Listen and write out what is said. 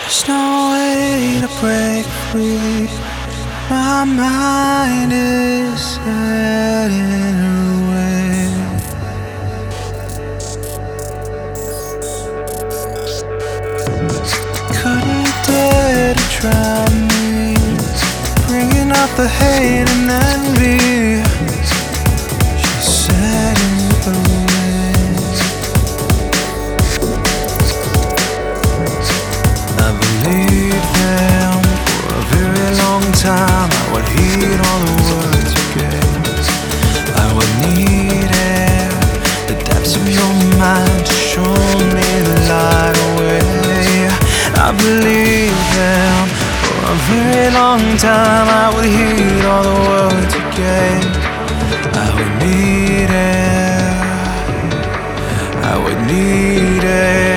There's no way to break free. My mind is set in a way. Couldn't dare to drown me, bringing out the hate and envy. She said in the wind. I believed them for a very long time. I would heed all the words you gave. I would need air, the depths of your mind to show me the light away. I believed them for a very long time. I would heed all the words you gave. I would need air, I would need air.